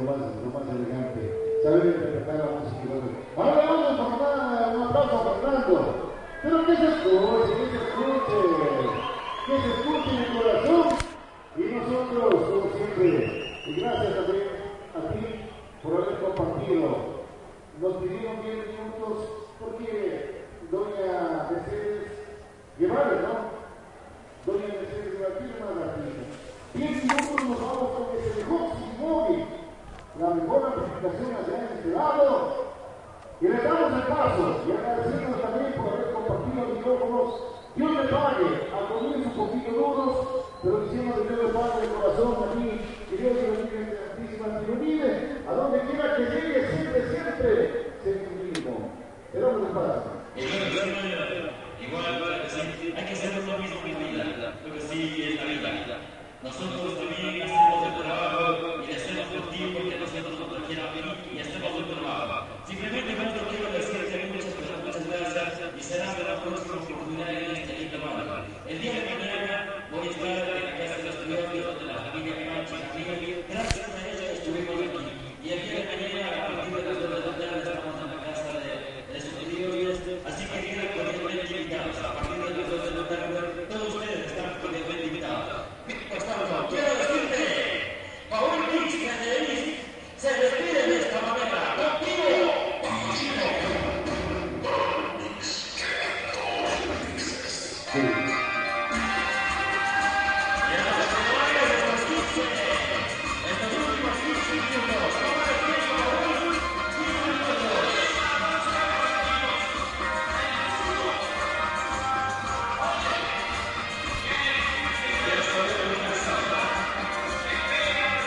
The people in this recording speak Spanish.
lo más elegante, saber interpretar la música. Ahora vamos a dar un aplauso a Fernando, pero que se escuche, que se escuche en el corazón, y nosotros, como siempre, y gracias también a ti por haber compartido. Nos pidieron 10 minutos porque doña Mercedes Guevara, ¿no? Doña Mercedes Guevara, tiene una ratita. 10 minutos nos vamos con ese mejor móvil, la mejor amplificación allá en este lado. Y le damos el paso y agradecemos también por haber compartido los micrófonos. Dios le pague, al comienzo un poquito duros, pero diciendo que Dios le pague el corazón a mí, y Dios le bendiga en Santísima Trinidad, a donde quiera que llegue, siempre, siempre, se mismo. Pero no le pasa. Igual, hay que hacer lo mismo en la vida, porque sí es la vida. Nosotros también hacemos el trabajo y hacemos por ti porque nosotros no trajimos venir y hacemos el trabajo. Simplemente cuando quiero decirte muchas gracias y será la próxima oportunidad en este lindo barrio. El día de mañana voy a estar en la casa de los estudiantes de la familia Cachi. Gracias a ellos estuvimos aquí. Y el día de mañana a partir de las 2 de la tarde estamos en la casa de los estudiantes. Así que quedan cordialmente invitados. A partir de las 2 de la tarde todos ustedes están cordialmente invitados. Quiero decirte, Paul Cristian de Elis se despide de esta manera. ¡Contigo! Sí.